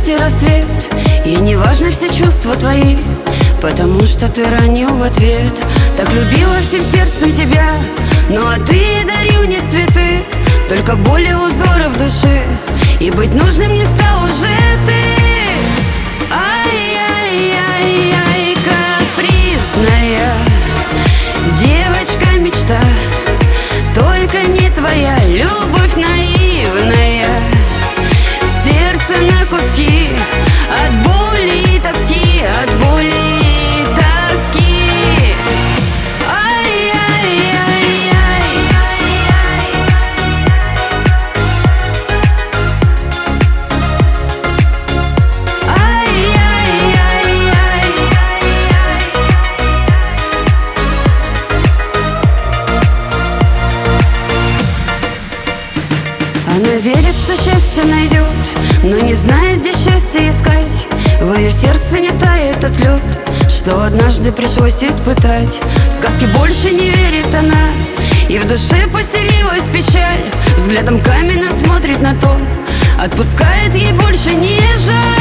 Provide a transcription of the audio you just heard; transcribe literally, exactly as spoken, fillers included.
и рассвет. И не важны все чувства твои, потому что ты ранил в ответ. Так любила всем сердцем тебя, ну а ты дарил не цветы, только боль и узоры в душе. И быть нужным не стал уже ты. Ай-яй-яй-яй, капризная девочка-мечта, только не твоя любовь наивная. Сердце на куски от боли и тоски, от боли и тоски. Ай-яй-яй-яй. Ай-яй-яй-яй. Она верит, что счастье найдет, но не знает, где счастье искать. В ее сердце не тает тот лед, что однажды пришлось испытать. В сказки больше не верит она, и в душе поселилась печаль. Взглядом каменным смотрит на то, отпускает, ей больше не жаль.